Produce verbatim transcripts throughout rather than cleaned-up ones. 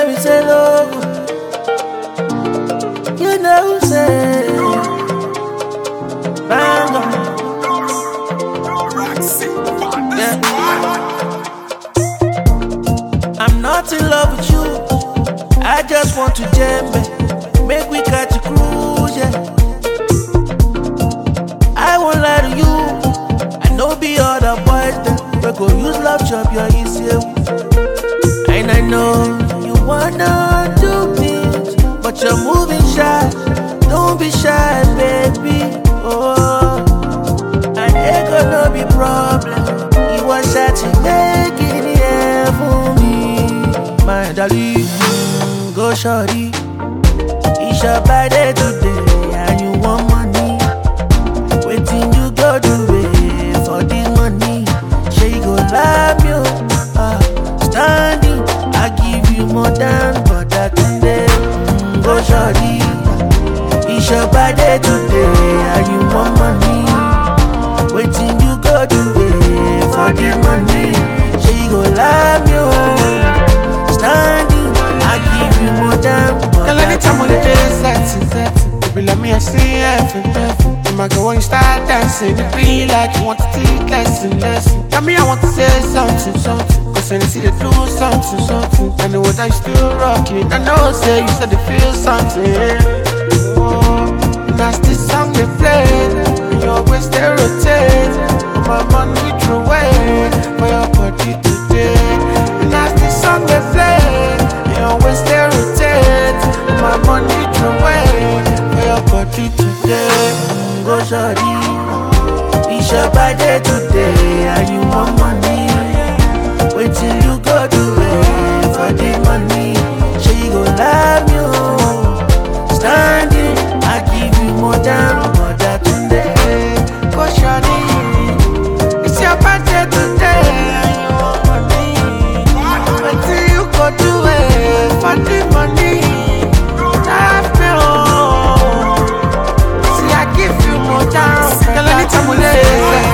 me say love. You know say bang on. Yeah. I'm not in love with you. I just want to jam it. Make we catch a cruise, yeah. I won't lie to you. I know be other boys that we go use love chop your easier. And I know you wanna do things, but you're moving shy. Don't be shy, baby. Oh, and it gonna be problem. You want shy to make it here for me, my darling. Go shorty, it's your birthday today, and you want money. Waiting you go do it for this money. She go love you, ah, standing. I give you more than but that today. Mm, go shorty, it's your birthday today, and you want money. Waiting you go do it for this money. She go love you, standing. I give you more than but Girl, anytime when the day is sexy, sexy, you be like me, I see heaven, heaven. You might go when you start dancing, it be like you want to take lesson, lesson. Tell me I want to say something, something. Cause when you see they do something, something. I know what I still rocking. I know say you said they feel something. Oh, and that's the song they play. And you always they rotate. And my money throw away for your body today. And that's the song they play. And you always they rotate. And my money throw away for your body today. go shorty, it's your birthday today, and you want money. Wait till you go do it for the money. She go love you, standing. I give you more than more than today. Go shorty, it's your birthday today, and you want money. Wait till you go do it for the money. Love me, oh. See, I give you more than. Girl, anytime we lay,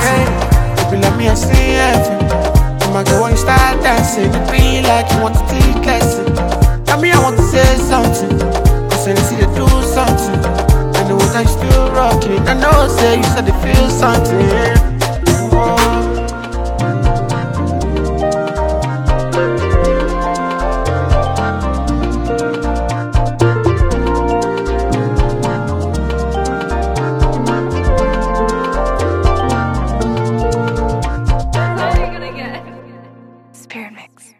you be like me, I see heaven. Oh my God, when you start dancing, it be like you want to take lesson. Tell me I want to say something, cause when you see they do something, I know that you still rocking. I know say you said they feel something. Spirit Mix.